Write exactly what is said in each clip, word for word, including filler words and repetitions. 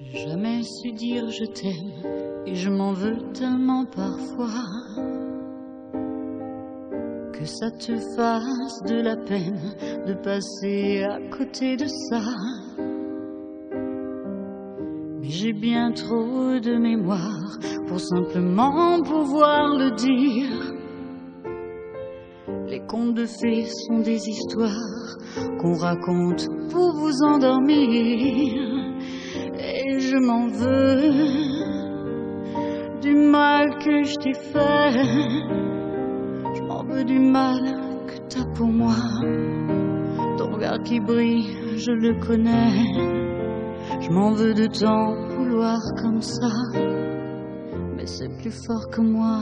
Jamais su dire je t'aime et je m'en veux tellement parfois que ça te fasse de la peine de passer à côté de ça. Mais j'ai bien trop de mémoire pour simplement pouvoir le dire. Les contes de fées sont des histoires qu'on raconte pour vous endormir. Et je m'en veux du mal que je t'ai fait. Je m'en veux du mal que t'as pour moi. Ton regard qui brille, je le connais. Je m'en veux de t'en vouloir comme ça, mais c'est plus fort que moi.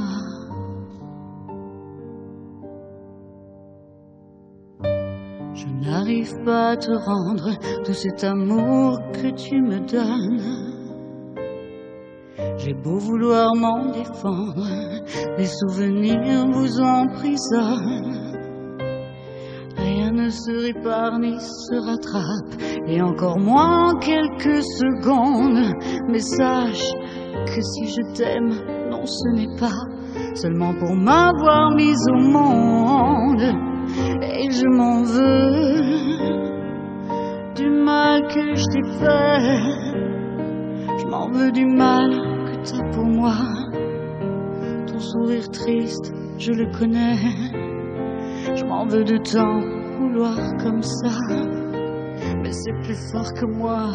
Je n'arrive pas à te rendre tout cet amour que tu me donnes. J'ai beau vouloir m'en défendre, les souvenirs vous emprisonnent. Rien ne se répare ni se rattrape, et encore moins quelques secondes. Mais sache que si je t'aime, non ce n'est pas seulement pour m'avoir mise au monde. Et je m'en veux du mal que je t'ai fait. Je m'en veux du mal que t'as pour moi. Ton sourire triste, je le connais. Je m'en veux de t'en vouloir comme ça, mais c'est plus fort que moi.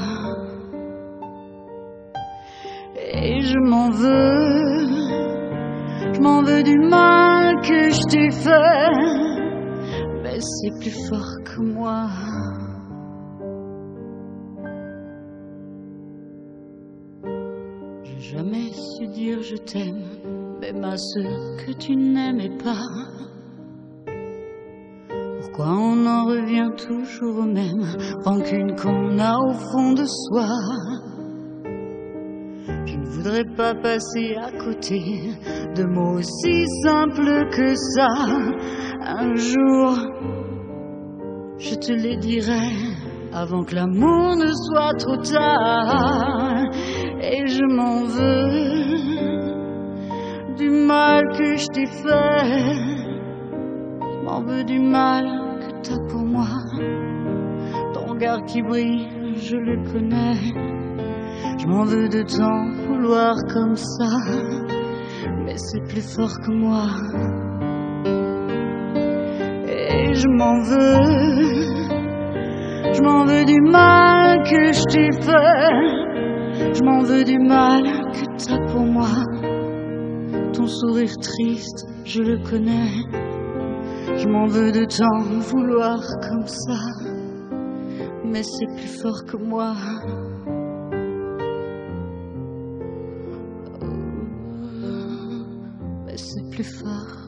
Et je m'en veux, je m'en veux du mal que je t'ai fait, mais c'est plus fort que moi. J'ai jamais su dire je t'aime, même à ceux que tu n'aimais pas. Pourquoi on en revient toujours au même, rancune qu'on a au fond de soi? Je ne voudrais pas passer à côté de mots aussi simples que ça. Un jour, je te les dirai avant que l'amour ne soit trop tard. Et je m'en veux du mal que je t'ai fait. Je m'en veux du mal que t'as pour moi. Ton regard qui brille, je le connais. Je m'en veux de t'en vouloir comme ça, mais c'est plus fort que moi. Et je m'en veux, je m'en veux du mal que je t'ai fait. Je m'en veux du mal que t'as pour moi. Ton sourire triste, je le connais. Je m'en veux de t'en vouloir comme ça, mais c'est plus fort que moi. Oh, mais c'est plus fort.